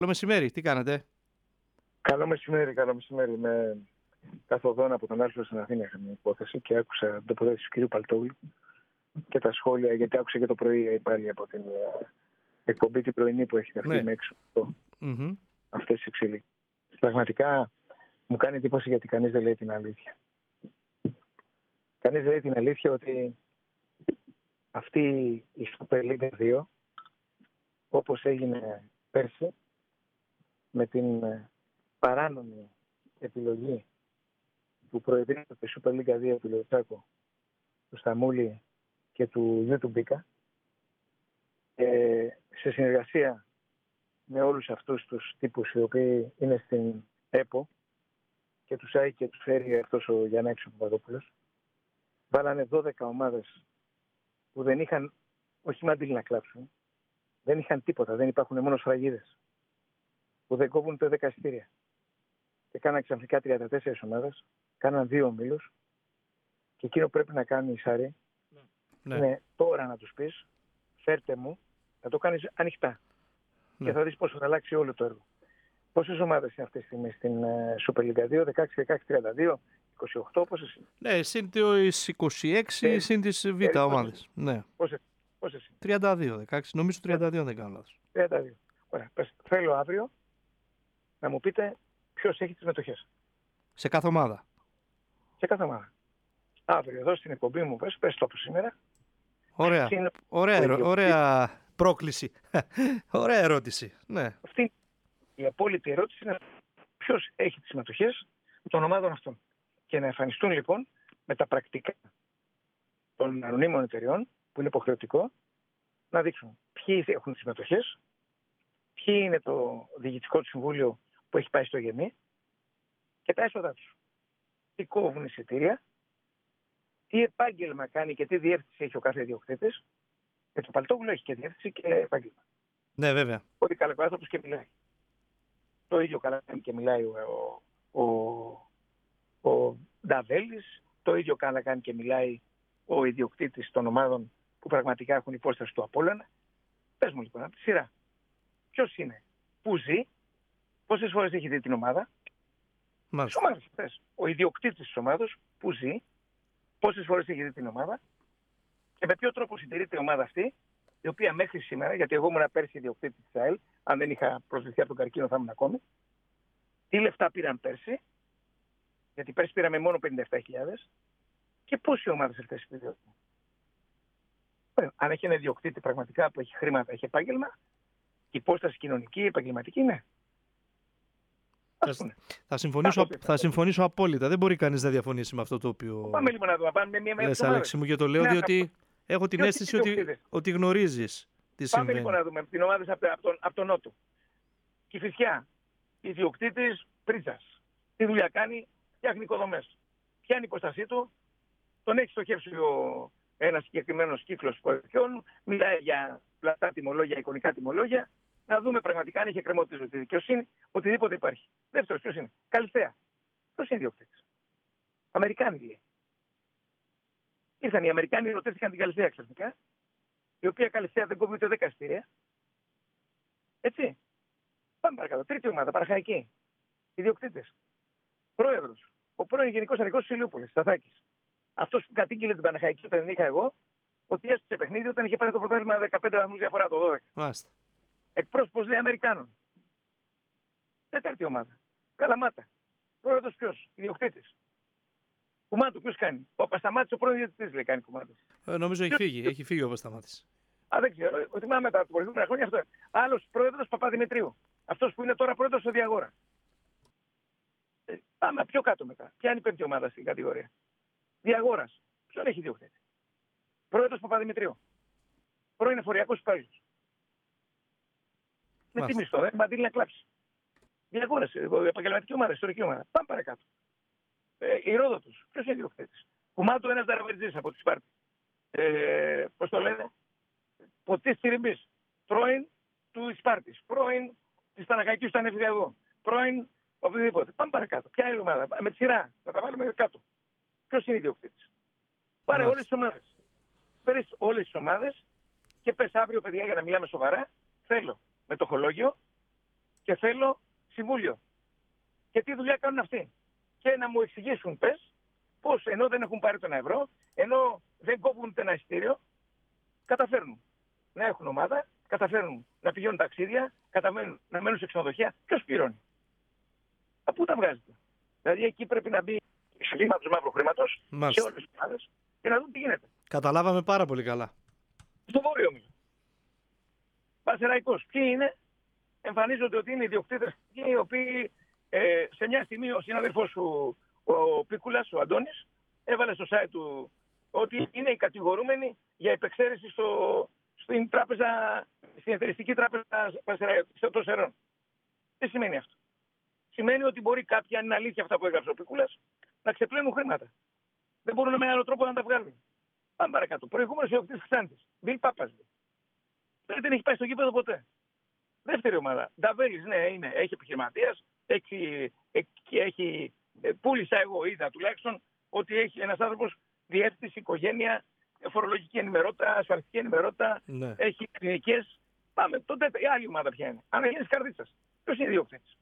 Καλό μεσημέρι, τι κάνετε? Καλό μεσημέρι. Με καθοδόν από τον Άλφιο στην Αθήνα είχα μια υπόθεση και άκουσα την τοποθέτηση του κ. Παλτόγλου και τα σχόλια, γιατί άκουσα και το πρωί πάλι από την εκπομπή την πρωινή που έχει γραφτεί με έξω αυτές τις εξελίξεις. Πραγματικά μου κάνει εντύπωση γιατί κανείς δεν λέει την αλήθεια. Κανείς δεν λέει την αλήθεια ότι αυτή η Super League 2, όπως έγινε πέρσι, με την παράνομη επιλογή του προεδρείου της Super League 2 του Λεωτσάκου, του Σταμούλη και του Γιού του Μπίκα, σε συνεργασία με όλους αυτούς τους τύπους οι οποίοι είναι στην ΕΠΟ και τους άει και τους φέρει αυτός ο Γιαννάκης ο Παπαδόπουλος, βάλανε 12 ομάδες που δεν είχαν όχι μαντήλι να κλάψουν, δεν είχαν τίποτα, δεν υπάρχουν μόνο σφραγίδες, που δεν κόβουν ούτε 10 εισιτήρια. Και κάναν ξαφνικά 34 ομάδες, κάναν 2 ομίλους και εκείνο που πρέπει να κάνει η Σάρη είναι τώρα να τους πεις, φέρτε μου, να το κάνεις ανοιχτά και θα δεις πόσο θα αλλάξει όλο το έργο. Πόσες ομάδες είναι αυτή τη στιγμή στην Super League 2, 16, 16, 32, 28, πόσες είναι? Ναι, συν τις 26, συν τις Β ομάδες. Ναι. Πόσες είναι? 32, 16, νομίζω 32 δεν κάνω λάθος. 32. Ωραία, θέλω αύριο να μου πείτε ποιος έχει τις μετοχές. Σε κάθε ομάδα. Σε κάθε ομάδα. Αύριο εδώ στην εκπομπή μου πες το από σήμερα. Ωραία πρόκληση. Ωραία ερώτηση. Ναι. Αυτή η απόλυτη ερώτηση είναι ποιος έχει τις συμμετοχές των ομάδων αυτών. Και να εμφανιστούν λοιπόν με τα πρακτικά των ανωνύμων εταιριών, που είναι υποχρεωτικό, να δείξουν ποιοι έχουν τις συμμετοχές, ποιοι είναι το διοικητικό του συμβούλιο που έχει πάει στο γεμί και τα έσοδα τους. Τι κόβουν εισιτήρια, τι επάγγελμα κάνει και τι διεύθυνση έχει ο κάθε ιδιοκτήτης. Και το Παλτόγλου έχει και διεύθυνση και επάγγελμα. Ναι, βέβαια. Πολύ καλά άνθρωπος και μιλάει. Το ίδιο καλά κάνει και μιλάει ο Νταβέλης, το ίδιο καλά κάνει και μιλάει ο ιδιοκτήτης των ομάδων που πραγματικά έχουν υπόσταση του Απόλλωνα. Πες μου λοιπόν από τη σειρά. Ποιος είναι, πού ζει, πόσες φορές έχει δει την ομάδα. Τις ομάδες αυτές. Ο ιδιοκτήτης της ομάδας που ζει, πόσες φορές έχει δει την ομάδα και με ποιο τρόπο συντηρείται η ομάδα αυτή, η οποία μέχρι σήμερα, γιατί εγώ ήμουν πέρσι ιδιοκτήτης της ΑΕΛ, αν δεν είχα προσδεθεί από τον καρκίνο θα ήμουν ακόμη, τι λεφτά πήραν πέρσι, γιατί πέρσι πήραμε μόνο 57.000 και πόσοι ομάδες αυτές επιδιώκουν. Αν έχει ένα ιδιοκτήτη πραγματικά που έχει χρήματα, έχει επάγγελμα, υπόσταση κοινωνική, επαγγελματική, ναι. Θα συμφωνήσω απόλυτα. Δεν μπορεί κανείς να διαφωνήσει με αυτό το οποίο. Πάμε λίγο να δούμε. Πάμε μια μέρα. Λες, Αλέξη μου, και το λέω διότι έχω την αίσθηση ότι γνωρίζεις τι συμβαίνει. Πάμε λοιπόν να δούμε την ομάδα από τον Νότο. Κηφισιά. Ιδιοκτήτης Πρίτσας. Τι δουλειά κάνει, φτιάχνει οικοδομές. Ποια είναι η υποστασή του, τον έχει στοχεύσει ένα συγκεκριμένο κύκλο πολιτικών, μιλάει για πλατά τιμολόγια, εικονικά τιμολόγια. Να δούμε πραγματικά αν έχει εκκρεμότητα τη δικαιοσύνη, οτιδήποτε υπάρχει. Δεύτερος, ποιος είναι? Καλυθέα. Ποιος είναι ιδιοκτήτης? Αμερικάνοι λέει. Ήρθαν οι Αμερικάνοι, ρωτήθηκαν την Καλυθέα ξαφνικά, η οποία Καλυθέα δεν κόβει ούτε 10 εισιτήρια. Έτσι. Πάμε παρακάτω. Τρίτη ομάδα, Παναχαϊκή. Ιδιοκτήτες. Πρόεδρος. Ο πρώην Γενικός Αρχηγός της Ηλιούπολης, Σταθάκης. Αυτός που κατήγγειλε την Παναχαϊκή όταν είχα εγώ, ότι έστησε παιχνίδι όταν είχε πάρει το πρωτάθλημα 15 βαθμούς διαφορά το 12. Μάλιστα. Εκπρόσωπος λέει Αμερικάνων. Τέταρτη ομάδα. Καλαμάτα. Πρόεδρος ποιος? Ιδιοκτήτης. Κουμάντου ποιος κάνει? Ο Παπασταμάτης, ο πρώην διαιτητής λέει κάνει κουμάντου. Νομίζω έχει φύγει. Έχει φύγει ο Παπασταμάτης. Δεν ξέρω. Θυμάμαι τα προηγούμενα χρόνια αυτό. Άλλος πρόεδρος Παπαδημητρίου. Αυτός που είναι τώρα πρόεδρος στο Διαγόρα. Πάμε πιο κάτω μετά. Ποια είναι η πέμπτη ομάδα στην κατηγορία? Διαγόρας. Ποιον έχει ιδιοκτήτη? Πρόεδρος Παπαδημητρίου. Πρώην εφοριακός υπάλληλος. Με τι μισθό, δεν μαντήλει να κλάψει. Διαγόρας, επαγγελματική ομάδα, ιστορική ομάδα. Πάμε παρακάτω. Ηρόδοτος. Ποιος είναι ιδιοκτήτης? Κουμάντου ένας δαραβερτζής από τη Σπάρτη. Πώς το λένε? Ποτής Τυριμπής. Πρώην του Σπάρτης. Πρώην της Παναχαϊκής που ήταν εφηδιαγό. Πρώην οτιδήποτε. Πάμε παρακάτω. Ποια είναι η ομάδα? Με τη σειρά. Θα τα βάλουμε κάτω. Ποιος είναι ιδιοκτήτης? Πάρε όλες τις ομάδες. Πέρες όλες τις ομάδες και πες αύριο, παιδιά, για να μιλάμε σοβαρά, θέλω μετοχολόγιο, και θέλω συμβούλιο. Και τι δουλειά κάνουν αυτοί. Και να μου εξηγήσουν, πες, πώς ενώ δεν έχουν πάρει τον ευρώ, ενώ δεν κόβουν ένα εισιτήριο, καταφέρνουν να έχουν ομάδα, καταφέρνουν να πηγαίνουν ταξίδια, καταφέρνουν να μένουν σε ξενοδοχεία. Ποιος πληρώνει? Από πού τα βγάζετε? Δηλαδή εκεί πρέπει να μπει σχήμα του μαύρου χρήματος σε όλες τις ομάδες και να δουν τι γίνεται. Καταλάβαμε πάρα πολύ καλά. Στο βόρειο μιλώ. Πανσεραϊκός. Ποιοι είναι? Εμφανίζονται ότι είναι ιδιοκτήτες οι οποίοι σε μια στιγμή ο συνάδελφός σου, ο Πίκουλας, ο Αντώνης, έβαλε στο site του ότι είναι οι κατηγορούμενοι για υπεξαίρεση στην εταιριστική τράπεζα των Σερών. Τι σημαίνει αυτό? Σημαίνει ότι μπορεί κάποιοι, αν είναι αλήθεια αυτά που έγραψε ο Πίκουλας, να ξεπλένουν χρήματα. Δεν μπορούν με άλλο τρόπο να τα βγάλουν. Πάμε παρακάτω. Προηγούμενος ιδιοκτήτης Ξάνθης, Μπιλ Πάπας. Δεν έχει πάει στο γήπεδο ποτέ. Δεύτερη ομάδα. Νταβέλης, ναι, έχει επιχειρηματίας. Πούλησα εγώ, είδα τουλάχιστον, ότι έχει ένας άνθρωπος διεύθυνση, οικογένεια, φορολογική ενημερότητα, ασφαλιστική ενημερότητα, ναι. Έχει κλινικές. Πάμε. Τότε η άλλη ομάδα ποια είναι? Αναγέννηση Καρδίτσας. Ποιος είναι ιδιοκτήτης?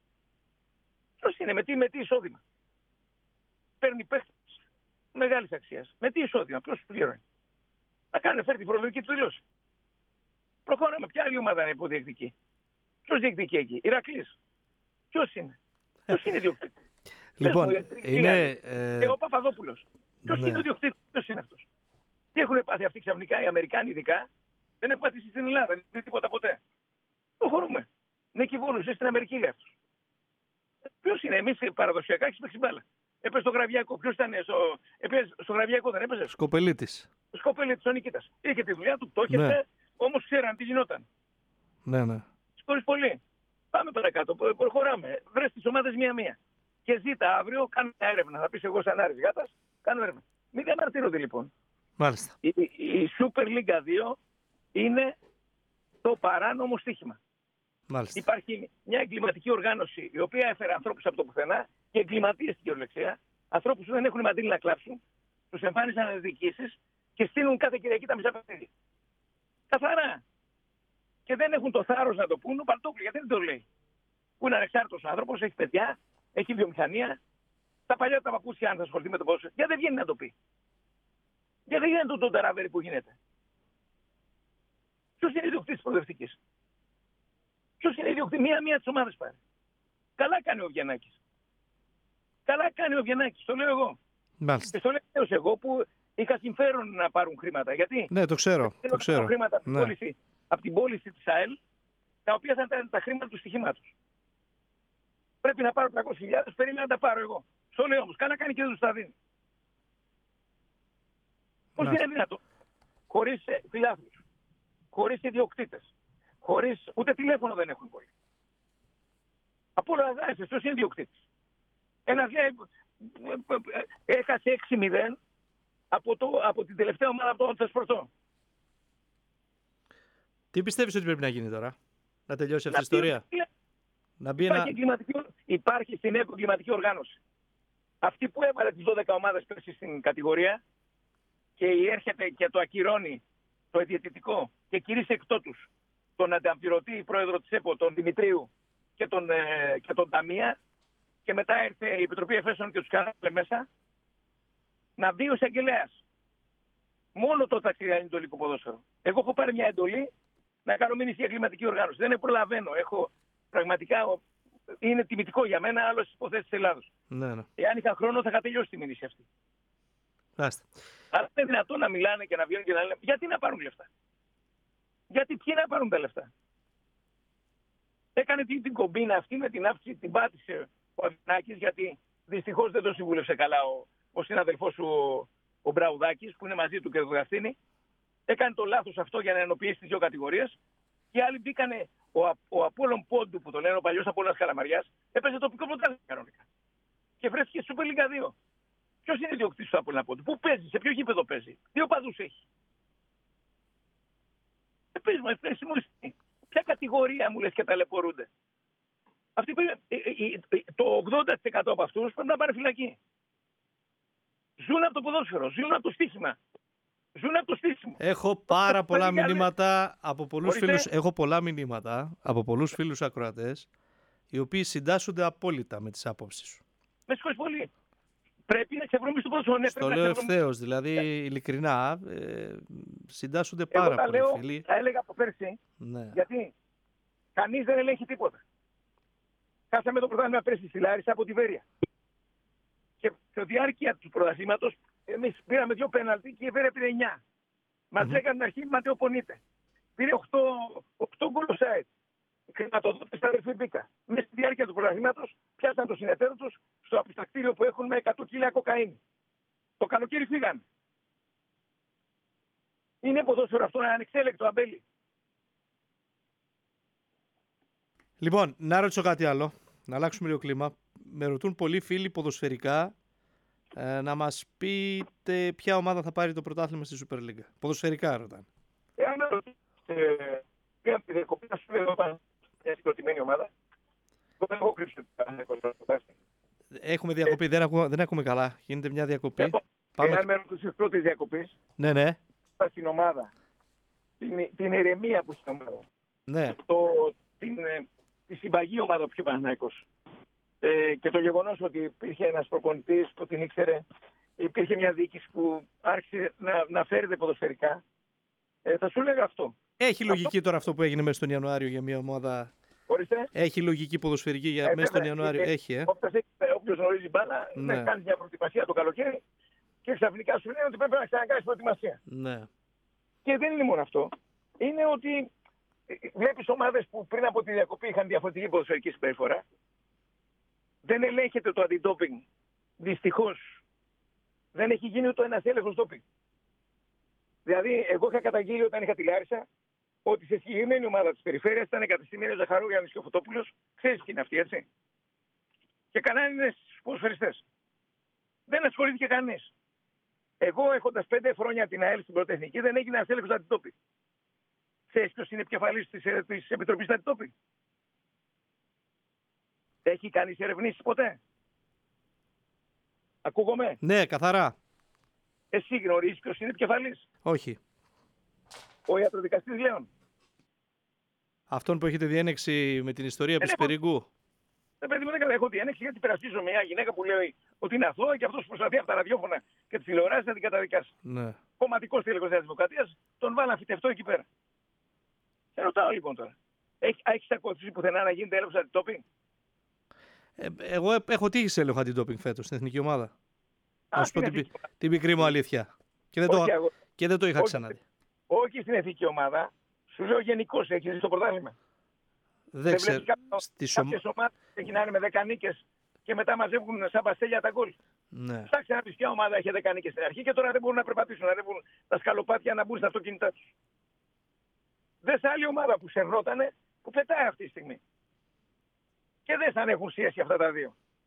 Ποιος είναι? Με τι εισόδημα? Παίρνει παίχτες μεγάλης αξίας. Με τι εισόδημα? Ποιος πληρώνει? Να κάνει φέρει τη φορολογική του δηλώση. Προχωράμε. Ποια άλλη ομάδα είναι υποδιεκτική? Ποιος διεκδικεί εκεί? Ηρακλής. Ποιος είναι? Ποιος είναι ιδιοκτήτης? Λοιπόν, είναι... ο Παπαδόπουλος. Ποιος είναι ο ιδιοκτήτης? Ποιος είναι αυτός? Τι έχουν πάθει αυτοί ξαφνικά οι Αμερικάνοι ειδικά? Δεν έχουν πατήσει στην Ελλάδα. Δεν είναι τίποτα ποτέ. Προχωρούμε. Είναι κυβόλους. Στην Αμερική για αυτούς. Ποιος είναι? Εμείς παραδοσιακά έχεις παίξει μπάλα. Έπαιζε στο Γραβιακό. Ποιος ήταν? Στο Γραβιακό δεν έπαιζε? Σκοπελίτης. Σκοπελίτης, ο Νικήτας. Είχε τη δουλειά του, πτώχευσε, ναι. Όμως ξέραν τι γινόταν. Ναι. Συγχωρείς πολύ. Πάμε παρακάτω. Προχωράμε. Βρες τις ομάδες μία-μία. Και ζήτα αύριο, κάνω μια έρευνα. Θα πεις εγώ σαν Άρης Γάτας, κάνω έρευνα. Μην διαμαρτύρονται λοιπόν. Μάλιστα. Η Super League 2 είναι το παράνομο στοίχημα. Μάλιστα. Υπάρχει μια εγκληματική οργάνωση η οποία έφερε ανθρώπους από το πουθενά και εγκληματίες στην κυριολεξία. Ανθρώπους που δεν έχουν μαντήλι να κλάψουν, τους εμφάνισαν διοικήσεις και στείλουν κάθε Κυριακή τα μισά παιχνίδια. Καθαρά. Και δεν έχουν το θάρρος να το πούν. Ο Παλτόπουλος γιατί δεν το λέει? Που είναι ανεξάρτητος άνθρωπος, έχει παιδιά, έχει βιομηχανία. Τα παλιά τα παπούτσια, αν θα ασχοληθεί με το ποδόσφαιρο, γιατί δεν βγαίνει να το πει? Γιατί δεν γίνεται το τεραβέρι που γίνεται? Ποιος είναι ιδιοκτήτης προοδευτικής? Ποιος είναι ιδιοκτήτης? Μία-μία τις ομάδες πάρει. Καλά κάνει ο Βιεννάκης. Καλά κάνει ο Βιεννάκης, το λέω εγώ. Μάλιστα. Και το λέω εγώ που είχα συμφέρον να πάρουν χρήματα. Γιατί? Ναι, το ξέρω. Χρήματα από την πώληση της ΑΕΛ, τα οποία θα ήταν τα χρήματα του στοιχήματος. Πρέπει να πάρω 300.000, περίμενα να τα πάρω εγώ. Στο λέω όμως, καλά κάνει και δεν τους τα δίνει. Πώς είναι δυνατό? Χωρίς φιλάθλους, χωρίς ιδιοκτήτες, χωρίς ούτε τηλέφωνο δεν έχουν πολύ. Από όλα δάσεις, ποιος είναι ιδιοκτήτης? Ένας έχασε 6-0 από την τελευταία ομάδα από το Τσεσπορτό. Τι πιστεύεις ότι πρέπει να γίνει τώρα? Να τελειώσει αυτή η ιστορία? Υπάρχει στην ΕΚΟ εγκληματική οργάνωση. Αυτή που έβαλε τις 12 ομάδες πέρσι στην κατηγορία και έρχεται και το ακυρώνει το διαιτητικό και κηρύσσει εκτός τους τον ανταπληρωτή πρόεδρο της ΕΠΟ, τον Δημητρίου και τον Ταμία, και μετά ήρθε η Επιτροπή Εφέσεων και τους κάναμε μέσα, να μπει ο εισαγγελέας. Μόνο το ταξίδι είναι το ποδόσφαιρο. Εγώ έχω πάρει μια εντολή να κάνω μήνυση για εγκληματική οργάνωση. Δεν προλαβαίνω. Πραγματικά είναι τιμητικό για μένα, άλλο στις υποθέσεις της Ελλάδος. Ναι. Εάν είχα χρόνο θα είχα τελειώσει τη μήνυση αυτή. Άστε. Αλλά είναι δυνατόν να μιλάνε και να βγαίνουν και να λένε γιατί να πάρουν λεφτά? Γιατί ποιοι να πάρουν τα λεφτά? Έκανε την κομπίνα αυτή με την αύξηση, την πάτησε ο Αβινάκης, γιατί δυστυχώς δεν τον συμβούλευσε καλά ο συναδελφός σου ο Μπραουδάκης, που είναι μαζί του και το Γαστίνη. Έκανε το λάθος αυτό για να ενοποιήσει τις δύο κατηγορίες. Και άλλοι μπήκανε, ο Απόλλων Πόντου που το λένε, ο παλιός Απόλλωνας Καλαμαριάς, έπαιζε τοπικό πρωτάθλημα κανονικά. Και βρέθηκε Super League 2. Ποιος είναι ιδιοκτήτης του Απόλλωνα Πόντου? Πού παίζει? Σε ποιο γήπεδο παίζει? Τι οπαδούς έχει? Πες μου, ποια κατηγορία μου λες και ταλαιπωρούνται? Αυτοί το 80% από αυτούς πρέπει να πάνε φυλακή. Ζουν από το ποδόσφαιρο, ζουν από το στοίχημα. Ζουν από το στήσιμο. Έχω πάρα πολλά Μεγάλη. μηνύματα από πολλούς Ορίστε. φίλους. Έχω πολλά μηνύματα από πολλούς φίλους ακροατές, οι οποίοι συντάσσονται απόλυτα με τις απόψεις σου. Με συγχωρείς πολύ. Πρέπει να ξεβρούμε στο ποδόσφαιρο. Ναι, Στο πρέπει να λέω ξεβρούμε. ευθέως, δηλαδή ειλικρινά, συντάσσονται Εγώ πάρα τα πολλοί λέω, φίλοι. τα έλεγα από πέρσι, Ναι. γιατί κανείς δεν ελέγχει τίποτα. Χάσαμε το πρωτάθλημα πέρσι στη Λάρισα από τη Βέρεια. Και στη διάρκεια του πρωταθλήματος εμείς πήραμε 2 πέναλτι και η Βέρεια πήρε 9. Μας λέγανε την αρχή Ματέο Πονίτε. Πήρε 8 γκολ offside. Χρηματοδότες στα Ρεφιμπίκα. Μέσα στη διάρκεια του πρωταθλήματος πιάσαν το συνεταίρο τους στο απιστακτήριο που έχουν με 100 κιλά κοκαίνη. Το καλοκαίρι φύγανε. Είναι ποδόσφαιρο αυτό ανεξέλεκτο, Αμπέλη. Λοιπόν, να ρωτήσω κάτι άλλο, να αλλάξουμε λίγο κλίμα. Με ρωτούν πολλοί φίλοι ποδοσφαιρικά να μας πείτε ποια ομάδα θα πάρει το πρωτάθλημα στη Super League. Ποδοσφαιρικά ρωτάνε. Εάν με ρωτήσετε, πήγαμε τη διακοπή, να σου λέω εδώ πάνω μια συγκροτημένη ομάδα. Εγώ δεν έχω κρύψει ότι θα είναι κοντά. Έχουμε διακοπή, δεν ακούμε καλά. Γίνεται μια διακοπή. Εάν με ρωτήσεις πρώτη διακοπή, Ναι, ναι. στην ομάδα, την ηρεμία που στην ομάδα, Ναι. τη συμπαγή ομάδα που είχε ο Παναθηναϊκός, και το γεγονός ότι υπήρχε ένας προπονητής που την ήξερε, υπήρχε μια διοίκηση που άρχισε να φέρεται ποδοσφαιρικά, θα σου λέγα αυτό. Έχει λογική τώρα αυτό που έγινε μέσα στον Ιανουάριο για μια ομάδα. Ορίστε. Έχει λογική ποδοσφαιρική για μέσα στον Ιανουάριο. Έχει, Όποιος γνωρίζει μπάλα, Ναι. κάνει μια προετοιμασία το καλοκαίρι και ξαφνικά σου λένε ότι πρέπει να ξανακάνεις προετοιμασία. Ναι. Και δεν είναι μόνο αυτό. Είναι ότι βλέπεις ομάδες που πριν από τη διακοπή είχαν διαφορετική ποδοσφαιρική συμπεριφορά. Δεν ελέγχεται το αντιντόπινγκ. Δυστυχώς. Δεν έχει γίνει ούτε ένας έλεγχος ντόπινγκ. Δηλαδή, εγώ είχα καταγγείλει όταν είχα τη Λάρισα ότι σε συγκεκριμένη ομάδα της περιφέρειας ήταν εγκατεστημένη ο Ζαχαρόγιαννης και ο Φωτόπουλος. Ξέρεις ποιοι είναι αυτοί, έτσι. Και κανέναν είναι στους ποδοσφαιριστές. Δεν ασχολήθηκε κανείς. Εγώ έχοντας 5 χρόνια την ΑΕΛ στην πρωτεθνική δεν έγινε ένας έλεγχος αντιτόπινγκ. Ξέρεις ποιος είναι επικεφαλής της Επιτροπής Αντιτόπινγκ? Έχει κανείς ερευνήσει ποτέ? Ακούγομαι. Ναι, καθαρά. Εσύ γνωρίζεις ποιος είναι επικεφαλής? Όχι. Ο ιατροδικαστής Λέων. Αυτόν που έχετε διένεξη με την ιστορία Πισπυρίγκου. Δεν παιδί μου, δεν έχω διένεξη γιατί περασπίζω μια γυναίκα που λέει ότι είναι αθώα και αυτός που προσπαθεί από τα ραδιόφωνα και τις τηλεοράσεις να την καταδικάσει. Ναι. Κομματικός τέλεχος της Δημοκρατίας, τον βάλαν φυτευτό εκεί πέρα. Σε ρωτάω λοιπόν τώρα. Έχεις ακούσει πουθενά να γίνεται έλεγχος αντιτόπινγκ? Εγώ έχω τύχει σε έλεγχο αντιτόπινγκ φέτος στην εθνική ομάδα. Να σου πω στην την πικρή μου αλήθεια. Και δεν το είχα ξαναδεί. Όχι στην εθνική ομάδα. Σου λέω γενικώς, έχεις δει στο πρωτάθλημα. Δεν ξέρω. Κάποιες ομάδες ξεκινάνε με 10 νίκες και μετά μαζεύουν σαν παστέλια τα γκολ. Ναι. Ψάξε να πεις ποια ομάδα έχει 10 νίκες στην αρχή και τώρα δεν μπορούν να περπατήσουν, να ανέβουν τα σκαλοπάτια να μπουν στα αυτοκίνητά τους. Δες άλλη ομάδα που σερνότανε που πετάει αυτή τη στιγμή. Και δεν θα έχουν σχέση αυτά τα δύο.